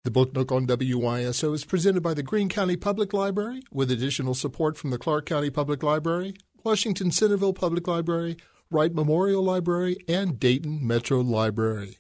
The Book Nook on WYSO is presented by the Greene County Public Library with additional support from the Clark County Public Library, Washington Centerville Public Library, Wright Memorial Library, and Dayton Metro Library.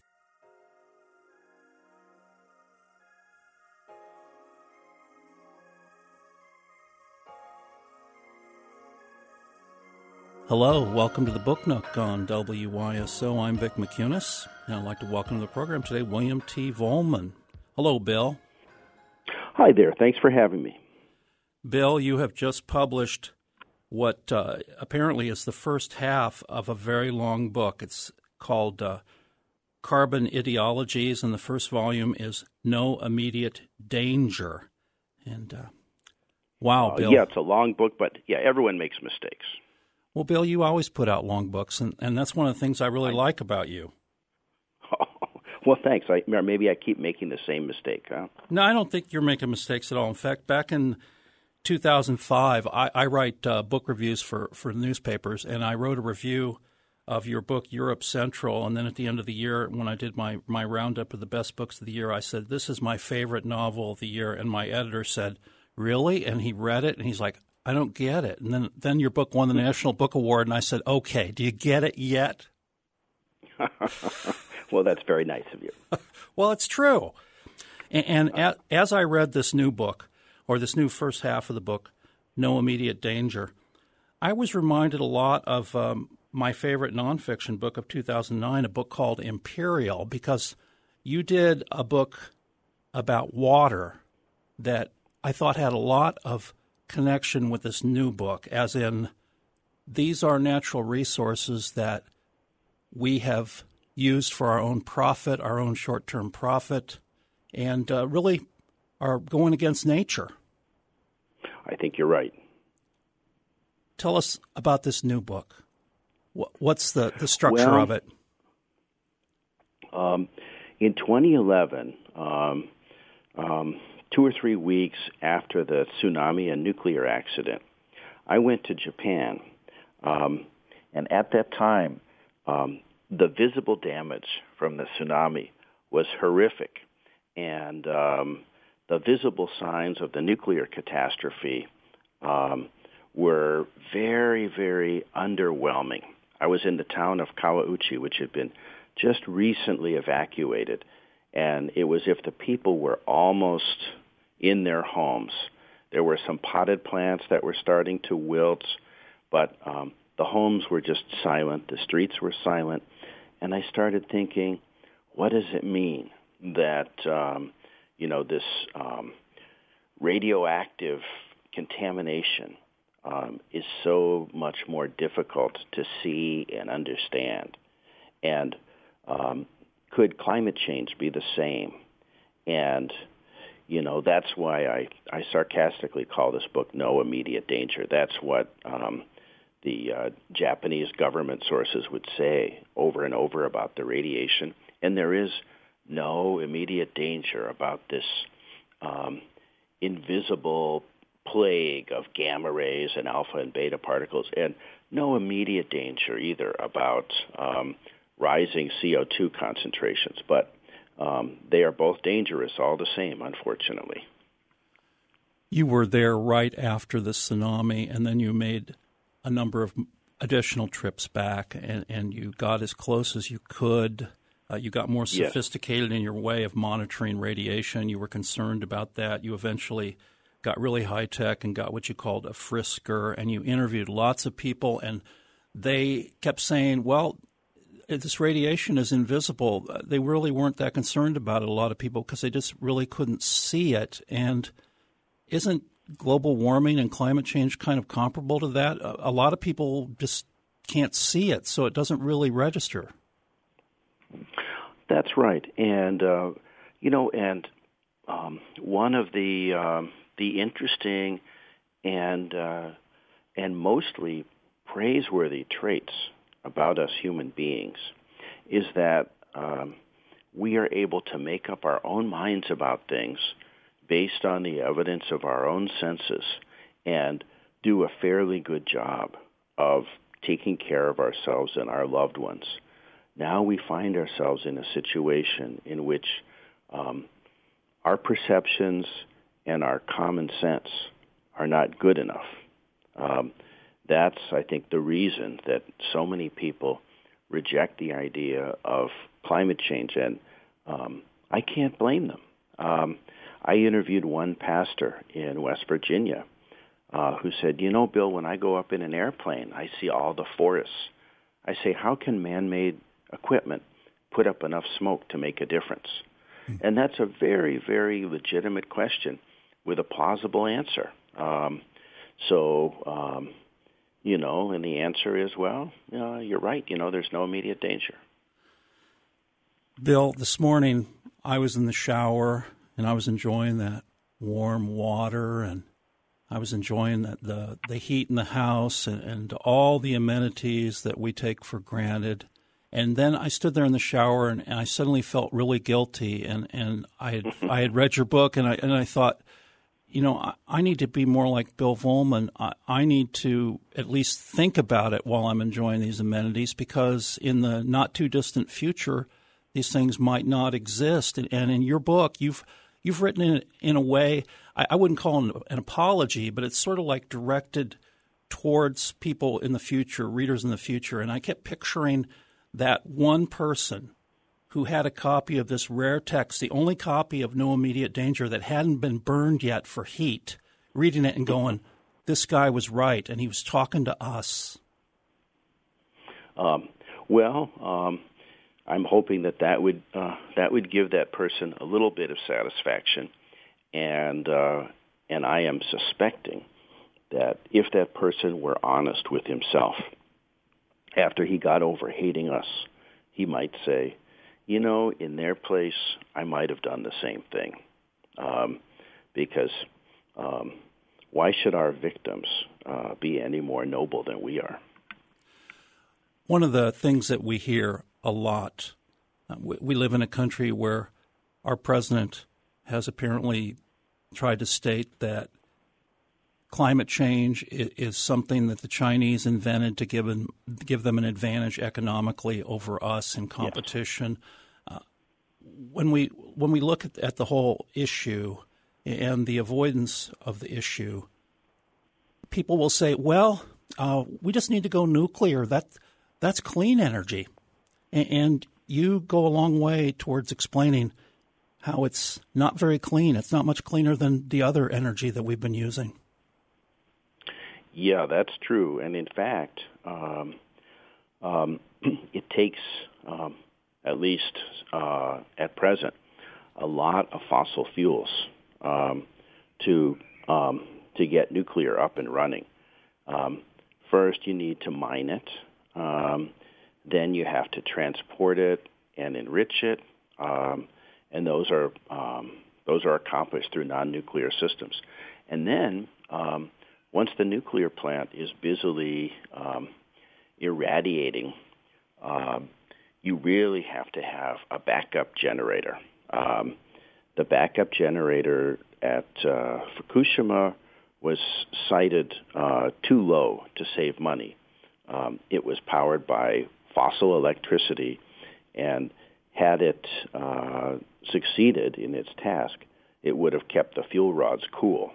Hello, welcome to the Book Nook on WYSO. I'm Vic McCunis, and I'd like to welcome to the program today William T. Vollmann. Hello, Bill. Hi there. Thanks for having me. Bill, you have just published what apparently is the first half of a very long book. It's called Carbon Ideologies, and the first volume is No Immediate Danger. And wow, Bill. Yeah, it's a long book, but yeah, everyone makes mistakes. Well, Bill, you always put out long books, and that's one of the things I really like about you. Well, thanks. Maybe I keep making the same mistake, huh? No, I don't think you're making mistakes at all. In fact, back in 2005, I write book reviews for newspapers, and I wrote a review of your book, Europe Central, and then at the end of the year, when I did my roundup of the best books of the year, I said, this is my favorite novel of the year, and my editor said, really? And he read it, and he's like, I don't get it. And then your book won the National Book Award, and I said, okay, do you get it yet? Well, that's very nice of you. Well, it's true. And as I read this new book, or this new first half of the book, No Immediate Danger, I was reminded a lot of my favorite nonfiction book of 2009, a book called Imperial, because you did a book about water that I thought had a lot of connection with this new book, as in these are natural resources that we have used for our own profit, our own short-term profit, and really are going against nature. I think you're right. Tell us about this new book. What's the structure of it? In 2011, 2 or 3 weeks after the tsunami and nuclear accident, I went to Japan. And at that time, the visible damage from the tsunami was horrific. And the visible signs of the nuclear catastrophe were very, very underwhelming. I was in the town of Kawauchi, which had been just recently evacuated, and it was as if the people were almost in their homes. There were some potted plants that were starting to wilt, but the homes were just silent. The streets were silent. And I started thinking, what does it mean that, this radioactive contamination is so much more difficult to see and understand? And could climate change be the same? And, that's why I sarcastically call this book No Immediate Danger. That's what the Japanese government sources would say over and over about the radiation. And there is no immediate danger about this invisible plague of gamma rays and alpha and beta particles, and no immediate danger either about rising CO2 concentrations. But they are both dangerous all the same, unfortunately. You were there right after the tsunami, and then you made a number of additional trips back, and you got as close as you could. You got more sophisticated in your way of monitoring radiation. You were concerned about that. You eventually got really high-tech and got what you called a frisker, and you interviewed lots of people, and they kept saying, well, this radiation is invisible. They really weren't that concerned about it, a lot of people, because they just really couldn't see it. And isn't global warming and climate change kind of comparable to that? A lot of people just can't see it, so it doesn't really register. That's right. And, one of the interesting and mostly praiseworthy traits about us human beings is that we are able to make up our own minds about things based on the evidence of our own senses and do a fairly good job of taking care of ourselves and our loved ones. Now we find ourselves in a situation in which our perceptions and our common sense are not good enough. That's, I think, the reason that so many people reject the idea of climate change, and I can't blame them. I interviewed one pastor in West Virginia who said, you know, Bill, when I go up in an airplane, I see all the forests. I say, how can man-made equipment put up enough smoke to make a difference? And that's a very, very legitimate question with a plausible answer. You know, and the answer is, well, you're right. You know, there's no immediate danger. Bill, this morning I was in the shower and I was enjoying that warm water, and I was enjoying the heat in the house and all the amenities that we take for granted. And then I stood there in the shower and I suddenly felt really guilty. And I had read your book and I thought, you know, I need to be more like Bill Vollman. I need to at least think about it while I'm enjoying these amenities, because in the not too distant future, these things might not exist. And in your book, you've written it in a way, I wouldn't call it an apology, but it's sort of like directed towards people in the future, readers in the future. And I kept picturing that one person who had a copy of this rare text, the only copy of No Immediate Danger that hadn't been burned yet for heat, reading it and going, this guy was right, and he was talking to us. I'm hoping that would give that person a little bit of satisfaction, and I am suspecting that if that person were honest with himself, after he got over hating us, he might say, you know, in their place, I might have done the same thing. Because why should our victims be any more noble than we are? One of the things that we hear a lot, we live in a country where our president has apparently tried to state that climate change is something that the Chinese invented to give them an advantage economically over us in competition. Yes. When we look at the whole issue and the avoidance of the issue, people will say, well, we just need to go nuclear. That's clean energy. And you go a long way towards explaining how it's not very clean. It's not much cleaner than the other energy that we've been using. Yeah, that's true. And in fact, it takes, at least at present, a lot of fossil fuels to get nuclear up and running. First, you need to mine it. Then you have to transport it and enrich it, and those are accomplished through non-nuclear systems. And then once the nuclear plant is busily irradiating, you really have to have a backup generator. The backup generator at Fukushima was cited too low to save money. It was powered by fossil electricity, and had it succeeded in its task, it would have kept the fuel rods cool.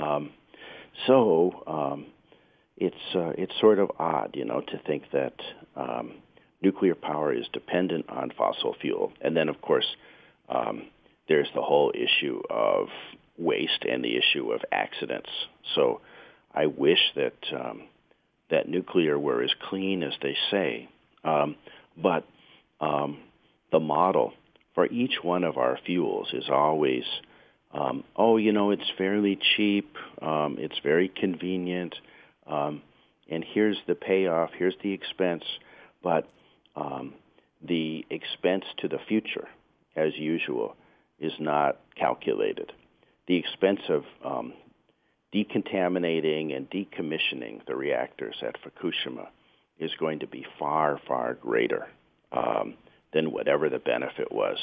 So it's sort of odd, to think that nuclear power is dependent on fossil fuel. And then, of course, there's the whole issue of waste and the issue of accidents. So I wish that that nuclear were as clean as they say. But the model for each one of our fuels is always, it's fairly cheap, it's very convenient, and here's the payoff, here's the expense. But the expense to the future, as usual, is not calculated. The expense of decontaminating and decommissioning the reactors at Fukushima is going to be far, far greater than whatever the benefit was.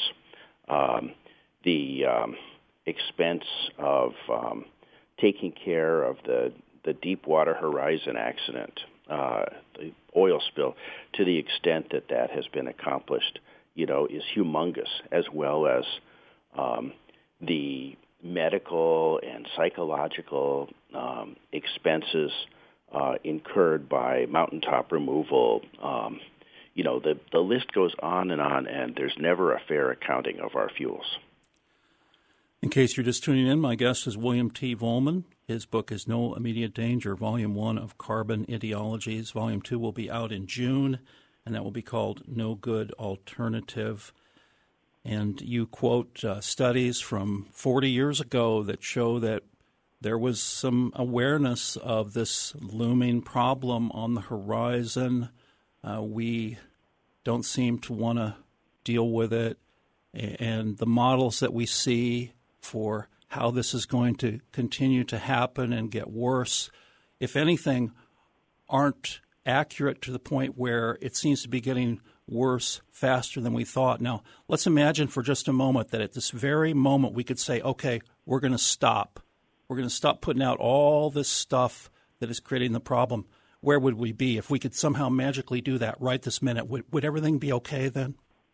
The expense of taking care of the Deepwater Horizon accident, the oil spill, to the extent that has been accomplished, is humongous, as well as the medical and psychological expenses incurred by mountaintop removal. The list goes on, and there's never a fair accounting of our fuels. In case you're just tuning in, my guest is William T. Vollmann. His book is No Immediate Danger, Volume 1 of Carbon Ideologies. Volume 2 will be out in June, and that will be called No Good Alternative. And you quote studies from 40 years ago that show that there was some awareness of this looming problem on the horizon. We don't seem to want to deal with it. And the models that we see for how this is going to continue to happen and get worse, if anything, aren't accurate to the point where it seems to be getting worse faster than we thought. Now, let's imagine for just a moment that at this very moment we could say, okay, we're going to stop. We're going to stop putting out all this stuff that is creating the problem. Where would we be if we could somehow magically do that right this minute? Would everything be okay then?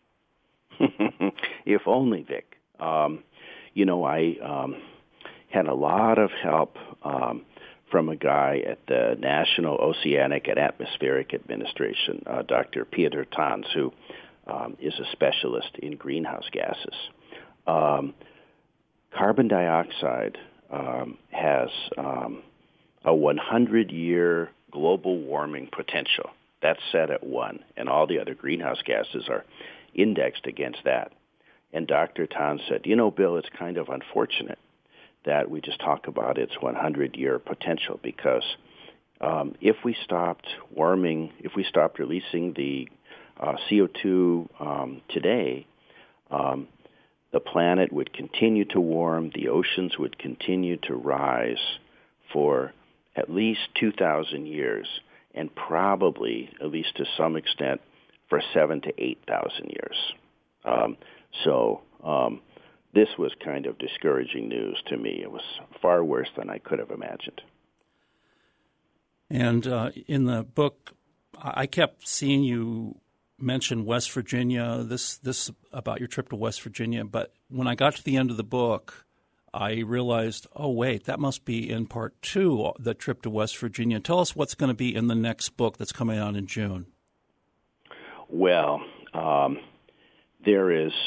If only, Vic. I had a lot of help from a guy at the National Oceanic and Atmospheric Administration, Dr. Pieter Tans, who is a specialist in greenhouse gases. Carbon dioxide has a 100-year global warming potential. That's set at 1, and all the other greenhouse gases are indexed against that. And Dr. Tans said, Bill, it's kind of unfortunate that we just talk about its 100-year potential, because if we stopped warming, if we stopped releasing the CO2 today, the planet would continue to warm, the oceans would continue to rise for at least 2,000 years, and probably, at least to some extent, for 7,000 to 8,000 years. So this was kind of discouraging news to me. It was far worse than I could have imagined. And in the book, I kept seeing you mention West Virginia, this about your trip to West Virginia. But when I got to the end of the book, I realized, oh, wait, that must be in part 2, the trip to West Virginia. Tell us what's going to be in the next book that's coming out in June. Well, there's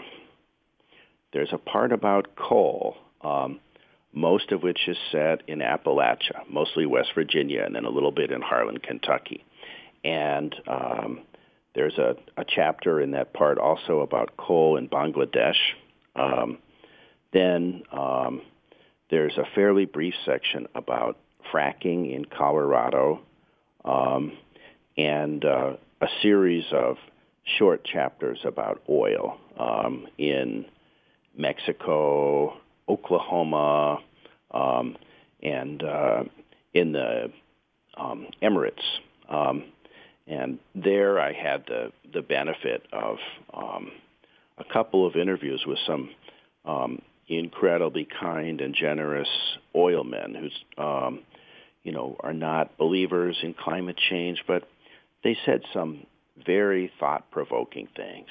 a part about coal, most of which is set in Appalachia, mostly West Virginia, and then a little bit in Harlan, Kentucky. And there's a chapter in that part also about coal in Bangladesh. Then there's a fairly brief section about fracking in Colorado, and a series of short chapters about oil in Mexico, Oklahoma, and in the Emirates. And there I had the benefit of a couple of interviews with some incredibly kind and generous oilmen who's, are not believers in climate change, but they said some very thought-provoking things.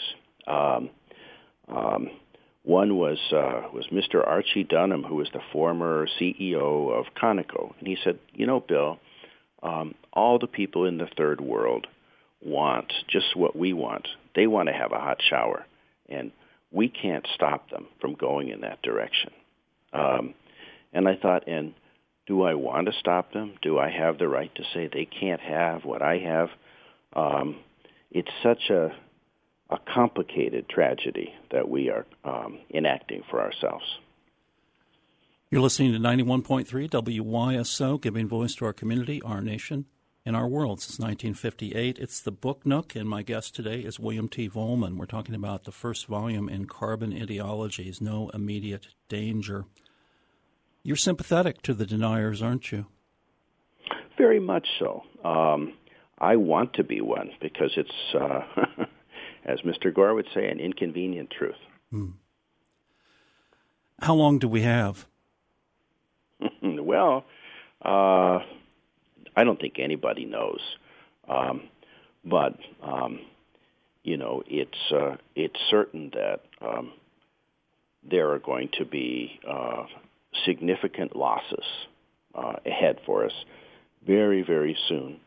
One was Mr. Archie Dunham, who was the former CEO of Conoco, and he said, Bill, all the people in the third world want just what we want. They want to have a hot shower, and we can't stop them from going in that direction. And I thought, and do I want to stop them? Do I have the right to say they can't have what I have? It's such a complicated tragedy that we are enacting for ourselves. You're listening to 91.3 WYSO, giving voice to our community, our nation, and our world since 1958. It's the Book Nook, and my guest today is William T. Vollmann. We're talking about the first volume in Carbon Ideologies, No Immediate Danger. You're sympathetic to the deniers, aren't you? Very much so. I want to be one because it's, as Mr. Gore would say, an inconvenient truth. How long do we have? Well, I don't think anybody knows. But it's certain that there are going to be significant losses ahead for us very, very soon.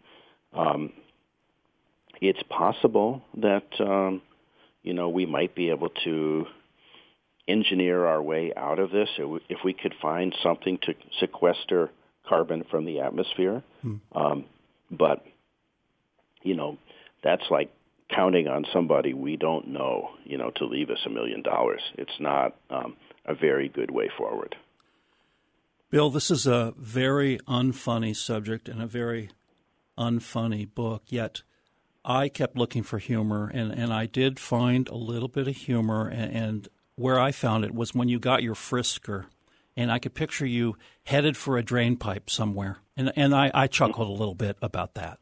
It's possible that we might be able to engineer our way out of this if we could find something to sequester carbon from the atmosphere. But that's like counting on somebody we don't know, to leave us $1 million. It's not a very good way forward. Bill, this is a very unfunny subject and a very unfunny book, yet I kept looking for humor, and I did find a little bit of humor, and where I found it was when you got your Frisker, and I could picture you headed for a drain pipe somewhere, and I chuckled a little bit about that.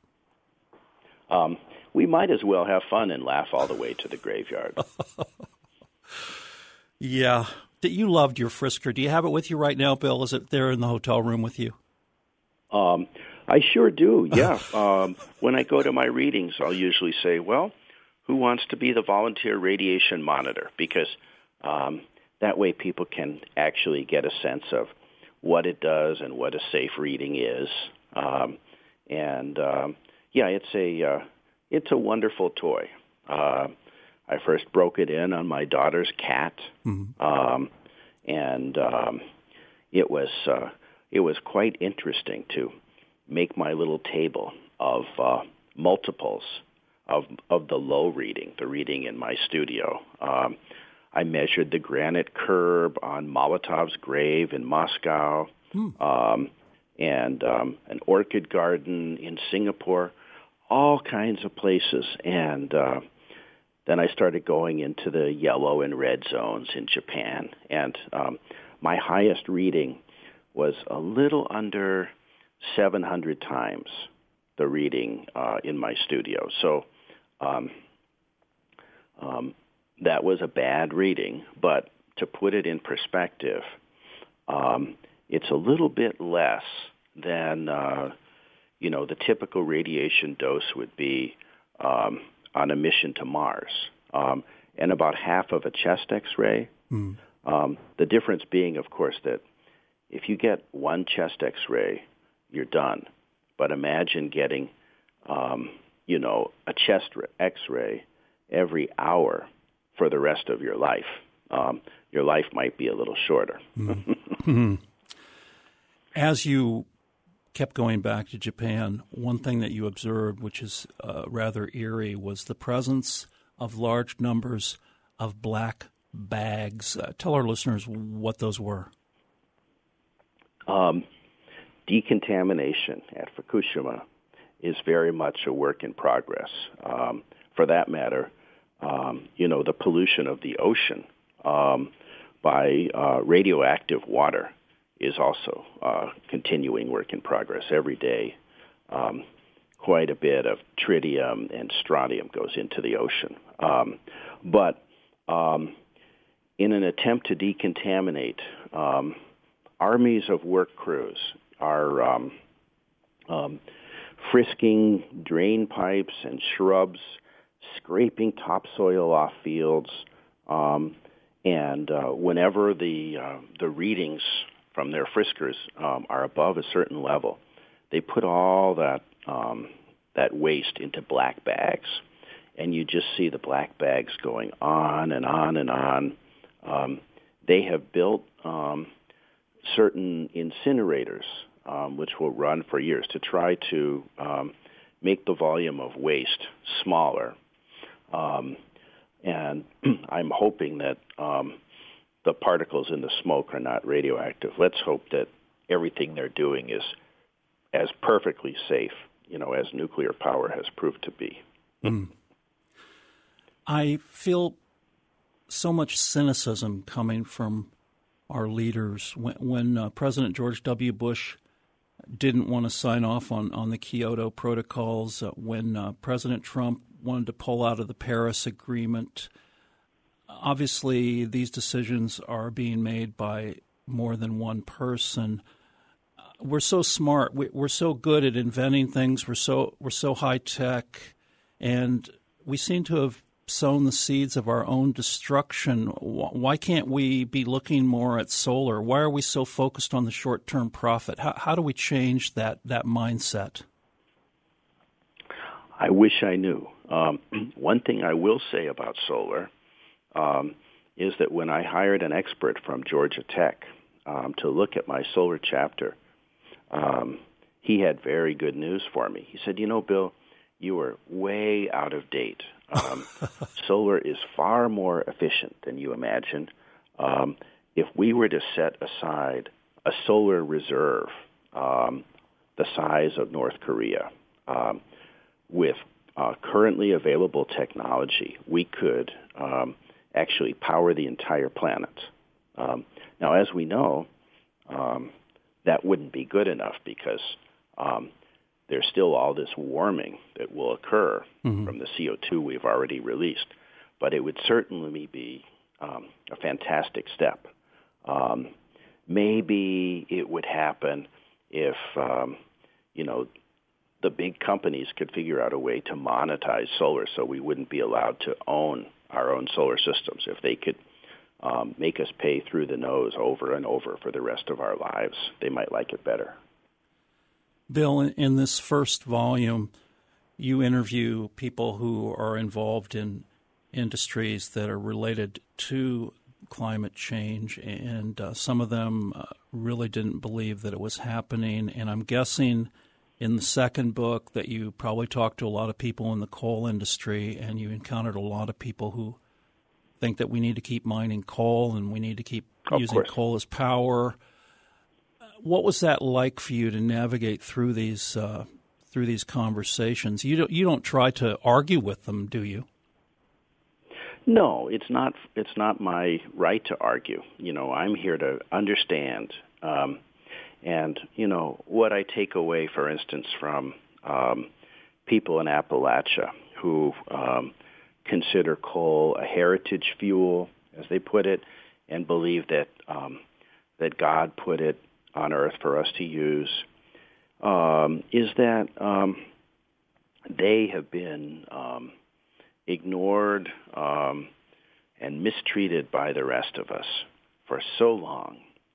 We might as well have fun and laugh all the way to the graveyard. Yeah. You loved your Frisker. Do you have it with you right now, Bill? Is it there in the hotel room with you? I sure do, yeah. When I go to my readings, I'll usually say, well, who wants to be the volunteer radiation monitor? Because that way people can actually get a sense of what it does and what a safe reading is. It's a wonderful toy. I first broke it in on my daughter's cat, it was quite interesting to make my little table of multiples of the low reading, the reading in my studio. I measured the granite curb on Molotov's grave in Moscow, and an orchid garden in Singapore, all kinds of places. And then I started going into the yellow and red zones in Japan. And my highest reading was a little under 700 times the reading in my studio. So that was a bad reading, but to put it in perspective, it's a little bit less than the typical radiation dose would be on a mission to Mars, and about half of a chest X-ray. The difference being, of course, that if you get one chest X-ray, you're done. But imagine getting, a chest X-ray every hour for the rest of your life. Your life might be a little shorter. As you kept going back to Japan, one thing that you observed, which is rather eerie, was the presence of large numbers of black bags. Tell our listeners what those were. Decontamination at Fukushima is very much a work in progress. For that matter, the pollution of the ocean by radioactive water is also continuing work in progress every day. Quite a bit of tritium and strontium goes into the ocean. But in an attempt to decontaminate, armies of work crews are frisking drain pipes and shrubs, scraping topsoil off fields, and whenever the readings from their friskers are above a certain level, they put all that waste into black bags, and you just see the black bags going on and on and on. They have built certain incinerators, which will run for years, to try to make the volume of waste smaller. And I'm hoping that the particles in the smoke are not radioactive. Let's hope that everything they're doing is as perfectly safe, as nuclear power has proved to be. I feel so much cynicism coming from our leaders. When President George W. Bush didn't want to sign off on the Kyoto protocols, when President Trump wanted to pull out of the Paris Agreement, obviously these decisions are being made by more than one person. We're so smart. We're so good at inventing things. We're so high tech, and we seem to have sown the seeds of our own destruction. Why can't we be looking more at solar? Why are we so focused on the short-term profit? How do we change that mindset? I wish I knew. One thing I will say about solar is that when I hired an expert from Georgia Tech to look at my solar chapter, he had very good news for me. He said, Bill, you are way out of date. Solar is far more efficient than you imagine. If we were to set aside a solar reserve the size of North Korea with currently available technology, we could actually power the entire planet. Now, as we know, that wouldn't be good enough because there's still all this warming that will occur from the CO2 we've already released. But it would certainly be a fantastic step. Maybe it would happen if, the big companies could figure out a way to monetize solar so we wouldn't be allowed to own our own solar systems. If they could make us pay through the nose over and over for the rest of our lives, they might like it better. Bill, in this first volume, you interview people who are involved in industries that are related to climate change, and some of them really didn't believe that it was happening. And I'm guessing in the second book that you probably talked to a lot of people in the coal industry, and you encountered a lot of people who think that we need to keep mining coal and we need to keep using coal as power. What was that like for you to navigate through these conversations? You don't try to argue with them, do you? No, it's not my right to argue. I'm here to understand. And what I take away, for instance, from people in Appalachia who consider coal a heritage fuel, as they put it, and believe that God put it on Earth for us to use, is that they have been ignored and mistreated by the rest of us for so long,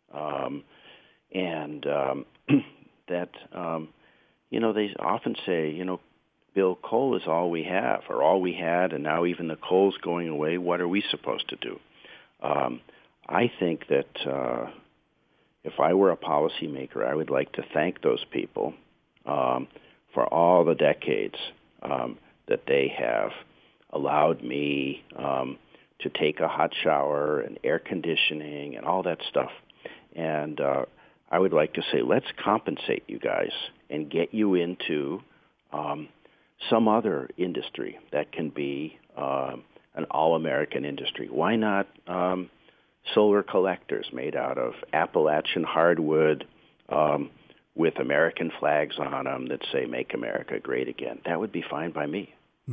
and that they often say, Bill, coal is all we have, or all we had, and now even the coal's going away. What are we supposed to do? I think that if I were a policymaker, I would like to thank those people for all the decades that they have allowed me to take a hot shower and air conditioning and all that stuff. And I would like to say, let's compensate you guys and get you into some other industry that can be an all-American industry. Why not solar collectors made out of Appalachian hardwood with American flags on them that say, "Make America Great Again"? That would be fine by me.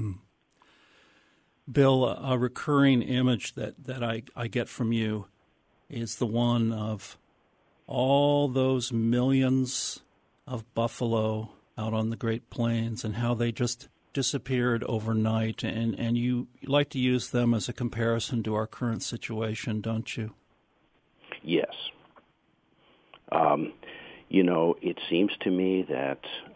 Bill, a recurring image that I get from you is the one of all those millions of buffalo out on the Great Plains and how they just disappeared overnight. And you like to use them as a comparison to our current situation, don't you? Yes. It seems to me that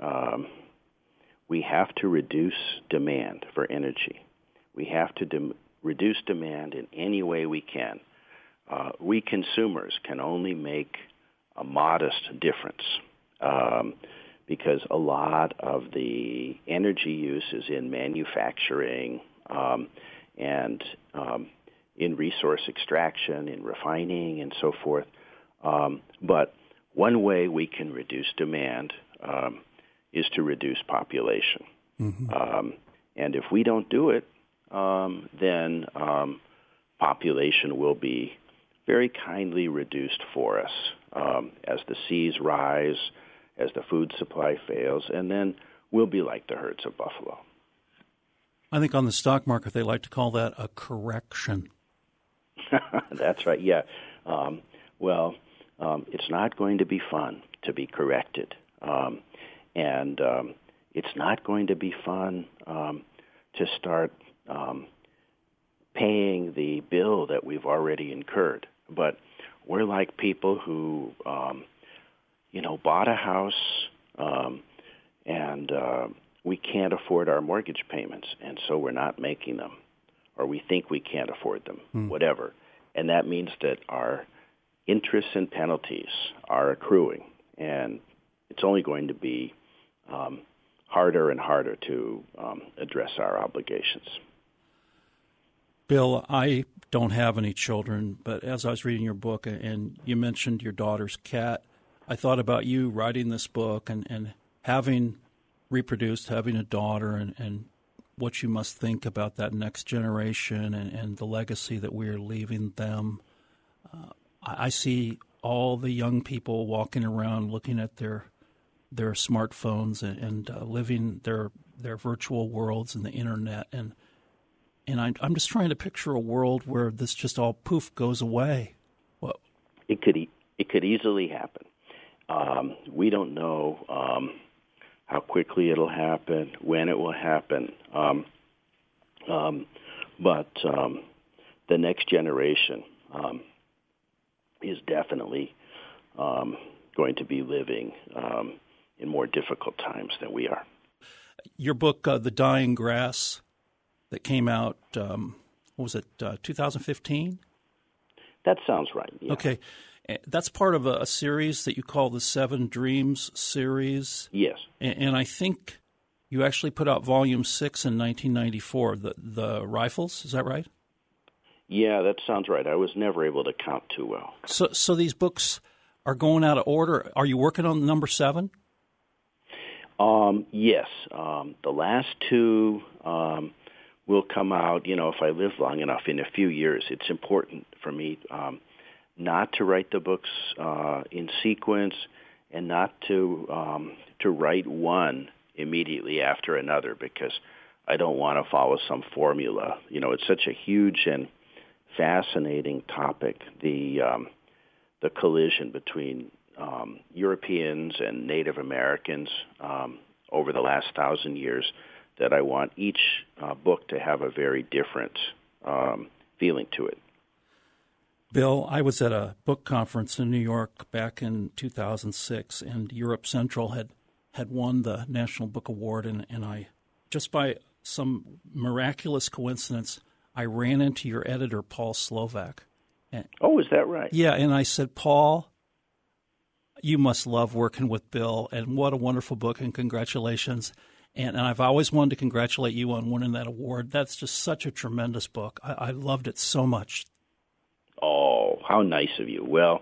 we have to reduce demand for energy. We have to reduce demand in any way we can. We consumers can only make a modest difference because a lot of the energy use is in manufacturing and in resource extraction, in refining, and so forth. But one way we can reduce demand is to reduce population. And if we don't do it, then population will be very kindly reduced for us as the seas rise, as the food supply fails, and then we'll be like the herds of buffalo. I think on the stock market they like to call that a correction. That's right, yeah. It's not going to be fun to be corrected. And it's not going to be fun to start paying the bill that we've already incurred. But we're like people who, bought a house and we can't afford our mortgage payments, and so we're not making them, or we think we can't afford them, whatever. And that means that our interests and penalties are accruing, and it's only going to be harder and harder to address our obligations. Bill, I don't have any children, but as I was reading your book and you mentioned your daughter's cat, I thought about you writing this book and having reproduced, having a daughter, and what you must think about that next generation and the legacy that we're leaving them. I see all the young people walking around looking at their smartphones and living their virtual worlds and the internet, and I'm just trying to picture a world where this just all poof goes away. Well, it could easily happen. We don't know how quickly it'll happen, when it will happen, but the next generation is definitely going to be living in more difficult times than we are. Your book, The Dying Grass, that came out, 2015? That sounds right, yeah. Okay. That's part of a series that you call the Seven Dreams series. Yes. And I think you actually put out Volume 6 in 1994, the Rifles, is that right? Yeah, that sounds right. I was never able to count too well. So these books are going out of order. Are you working on number 7? Yes. The last 2 will come out, if I live long enough, in a few years. It's important for me not to write the books in sequence and not to write one immediately after another, because I don't want to follow some formula. It's such a huge and fascinating topic, the collision between Europeans and Native Americans over the last 1,000 years, that I want each book to have a very different feeling to it. Bill, I was at a book conference in New York back in 2006, and Europe Central had won the National Book Award, and I, just by some miraculous coincidence, I ran into your editor, Paul Slovak. Oh, is that right? Yeah, and I said, Paul, you must love working with Bill, and what a wonderful book, and congratulations. And I've always wanted to congratulate you on winning that award. That's just such a tremendous book. I loved it so much. Oh, how nice of you. Well,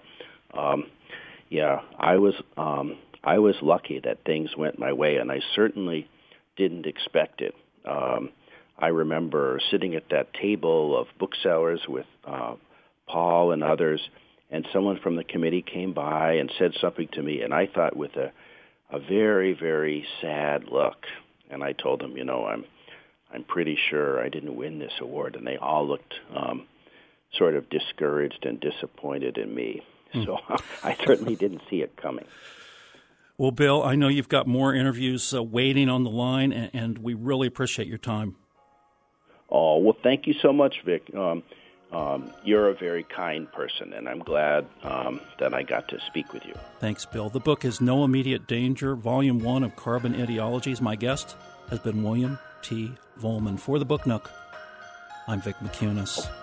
yeah, I was lucky that things went my way, and I certainly didn't expect it. I remember sitting at that table of booksellers with Paul and others, and someone from the committee came by and said something to me, and I thought with a very, very sad look. And I told them, I'm pretty sure I didn't win this award, and they all looked sort of discouraged and disappointed in me. So I certainly didn't see it coming. Well, Bill, I know you've got more interviews waiting on the line, and we really appreciate your time. Oh, well, thank you so much, Vic. You're a very kind person, and I'm glad that I got to speak with you. Thanks, Bill. The book is No Immediate Danger, Volume 1 of Carbon Ideologies. My guest has been William T. Vollmann. For the Book Nook, I'm Vic McCunis.